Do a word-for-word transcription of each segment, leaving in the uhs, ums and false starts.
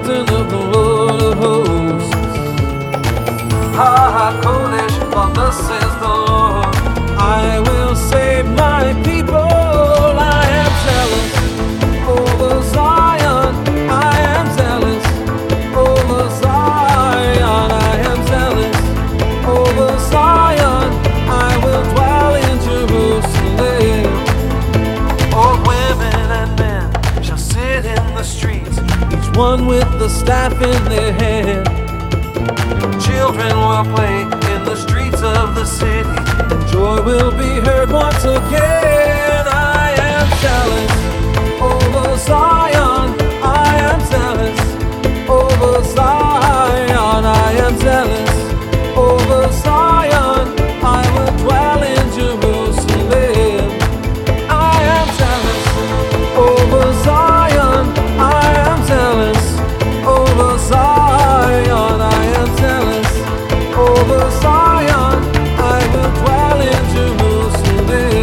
mountain of the Lord of hosts. Ha HaKodesh, for thus says the Lord, I will save my people. I am zealous over Zion. I am zealous over Zion. I am zealous over Zion. I will dwell in Jerusalem. Old women and men shall sit in the streets, each one with the staff in their hand. Children will play in the streets of the city, and joy will be heard once again. I am zealous over Zion. I am zealous over Zion. I am zealous over Zion. I will dwell in Jerusalem. I am zealous over Zion. I am zealous over Zion. I am zealous over Zion. I will dwell in Jerusalem.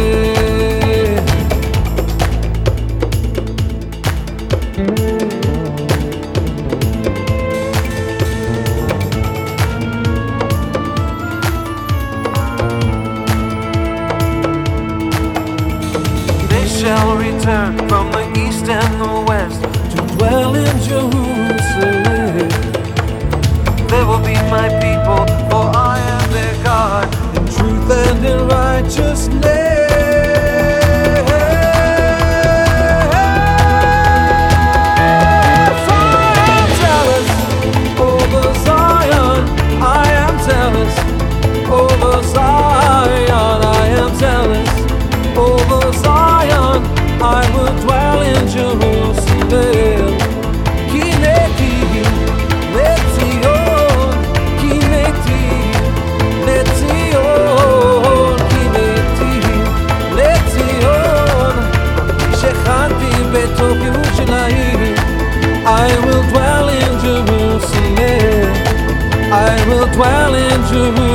They shall return from the east and the west to dwell in Jerusalem. They will be my people, for I am their God, in truth and in righteousness. I am zealous over Zion. I am zealous over Zion. I am zealous over Zion. I will dwell in Jerusalem. Kineti, Letzion, Kineti, Letzion, Kineti, Letzion. Shechanti betov Yerushalayim. I will dwell in Jerusalem. I will dwell in Jerusalem.